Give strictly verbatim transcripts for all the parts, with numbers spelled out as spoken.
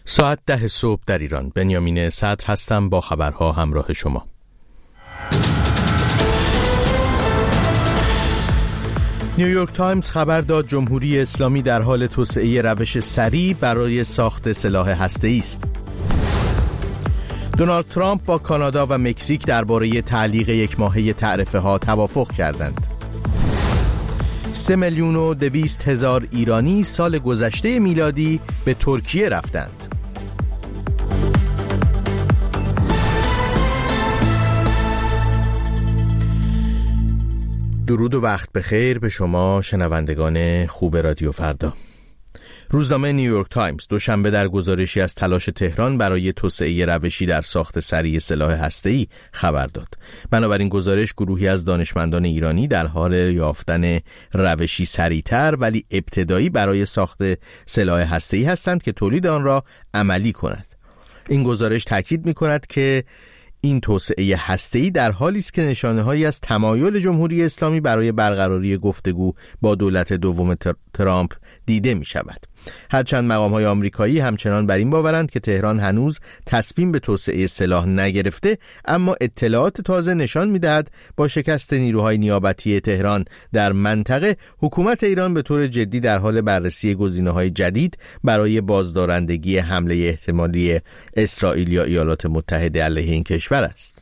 ساعت ده صبح در ایران. بنیامین صدر هستم با خبرها همراه شما. نیویورک تایمز خبر داد جمهوری اسلامی در حال توسعه روش سریع برای ساخت سلاح هسته‌ای است. دونالد ترامپ با کانادا و مکزیک درباره تعلیق یک ماهه تعرفه ها توافق کردند. سه میلیون و دویست هزار ایرانی سال گذشته میلادی به ترکیه رفتند. درود و وقت بخیر به شما شنوندگان خوب رادیو فردا. روزنامه نیویورک تایمز دوشنبه در گزارشی از تلاش تهران برای توسعه روشی در ساخت سریع سلاح هسته‌ای خبر داد. بنابراین گزارش گروهی از دانشمندان ایرانی در حال یافتن روشی سریعتر ولی ابتدایی برای ساخت سلاح هسته‌ای هستند که تولید آن را عملی کند. این گزارش تاکید می‌کند که این توسعه هسته‌ای در حالی است که نشانه‌هایی از تمایل جمهوری اسلامی برای برقراری گفتگو با دولت دوم ترامپ دیده می‌شود. هرچند مقام‌های آمریکایی همچنان بر این باورند که تهران هنوز تصمیم به توسعه سلاح نگرفته، اما اطلاعات تازه نشان می‌دهد با شکست نیروهای نیابتی تهران در منطقه، حکومت ایران به طور جدی در حال بررسی گزینه‌های جدید برای بازدارندگی حمله احتمالی اسرائیل یا ایالات متحده علیه این کشور است.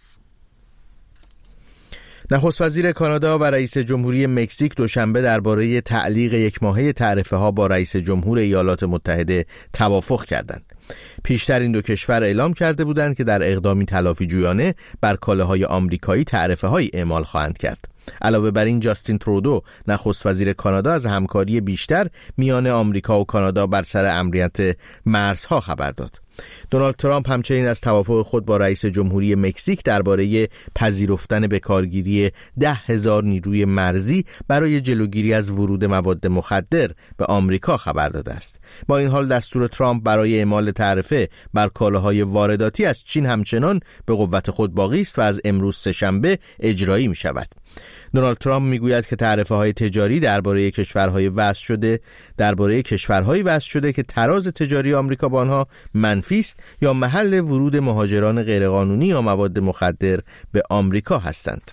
نخست وزیر کانادا و رئیس جمهوری مکزیک دوشنبه درباره تعلیق یک ماهه تعرفه ها با رئیس جمهور ایالات متحده توافق کردند. پیشتر این دو کشور اعلام کرده بودند که در اقدامی تلافی جویانه بر کالاهای آمریکایی تعرفه های اعمال خواهند کرد. علاوه بر این جاستین ترودو نخست وزیر کانادا از همکاری بیشتر میان آمریکا و کانادا بر سر امنیت مرزها خبر داد. دونالد ترامپ همچنین از توافق خود با رئیس جمهوری مکزیک درباره پذیرفتن به کارگیری ده هزار نیروی مرزی برای جلوگیری از ورود مواد مخدر به آمریکا خبر داده است. با این حال دستور ترامپ برای اعمال تعرفه بر کالاهای وارداتی از چین همچنان به قوت خود باقی است و از امروز سه‌شنبه اجرایی می شود. دونالد ترامپ میگوید که تعرفه های تجاری درباره کشورهای وصل شده درباره کشورهای وصل شده که تراز تجاری آمریکا با آنها منفی است یا محل ورود مهاجران غیرقانونی یا مواد مخدر به آمریکا هستند.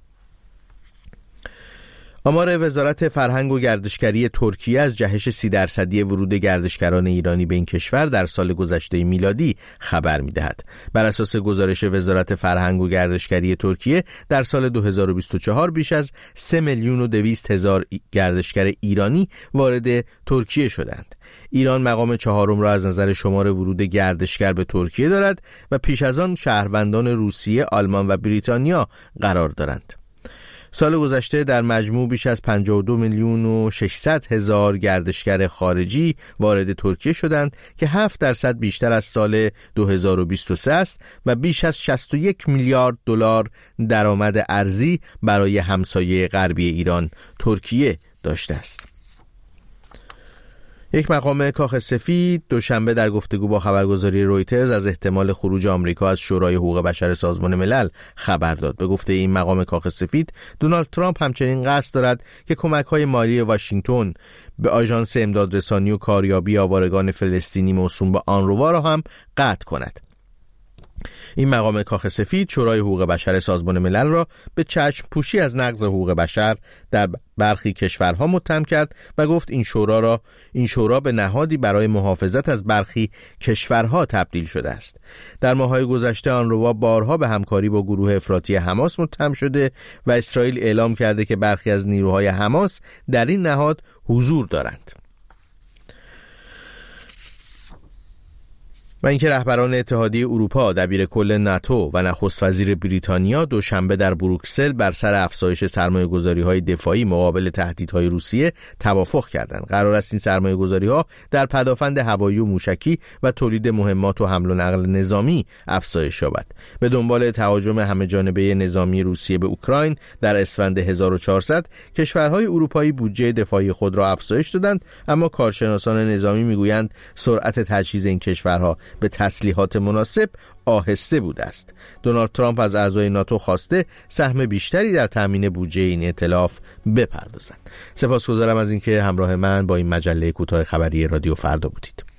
آمار وزارت فرهنگ و گردشگری ترکیه از جهش سی درصدی ورود گردشگران ایرانی به این کشور در سال گذشته میلادی خبر می‌دهد. بر اساس گزارش وزارت فرهنگ و گردشگری ترکیه در سال دو هزار و بیست و چهار بیش از سه میلیون و دویست هزار گردشگر ایرانی وارد ترکیه شدند. ایران مقام چهارم را از نظر شمار ورود گردشگر به ترکیه دارد و پیش از آن شهروندان روسیه، آلمان و بریتانیا قرار دارند. سال گذشته در مجموع بیش از پنجاه و دو میلیون و ششصد هزار گردشگر خارجی وارد ترکیه شدند که هفت درصد بیشتر از سال دو هزار و بیست و سه است و بیش از شصت و یک میلیارد دلار درآمد ارزی برای همسایه غربی ایران ترکیه داشته است. یک مقام کاخ سفید دوشنبه در گفتگو با خبرگزاری رویترز از احتمال خروج آمریکا از شورای حقوق بشر سازمان ملل خبر داد. به گفته این مقام کاخ سفید، دونالد ترامپ همچنین قصد دارد که کمک‌های مالی واشنگتن به آژانس امدادرسانی و کاریابی آوارگان فلسطینی موسوم به آنروا را هم قطع کند. این مقام کاخ سفید شورای حقوق بشر سازمان ملل را به چشم پوشی از نقض حقوق بشر در برخی کشورها متهم کرد و گفت این شورا را این شورا به نهادی برای محافظت از برخی کشورها تبدیل شده است. در ماه‌های گذشته آنروا بارها به همکاری با گروه افراطی حماس متهم شده و اسرائیل اعلام کرده که برخی از نیروهای حماس در این نهاد حضور دارند. و اینکه رهبران اتحادیه اروپا، دبیر کل ناتو و نخست وزیر بریتانیا دوشنبه در بروکسل بر سر افزایش سرمایه‌گذاری‌های دفاعی مقابل تهدیدهای روسیه توافق کردند. قرار است این سرمایه‌گذاری‌ها در پدافند هوایی و موشکی و تولید مهمات و حمل و نقل نظامی افزایش یابد. به دنبال تهاجم همه‌جانبه نظامی روسیه به اوکراین در اسفند هزار و چهارصد کشورهای اروپایی بودجه دفاعی خود را افزایش دادند، اما کارشناسان نظامی میگویند سرعت تجهیز این کشورها به تسلیحات مناسب آهسته بوده است. دونالد ترامپ از اعضای ناتو خواسته سهم بیشتری در تامین بودجه این ائتلاف بپردازند. سپاسگزارم از اینکه همراه من با این مجله کوتاه خبری رادیو فردا بودید.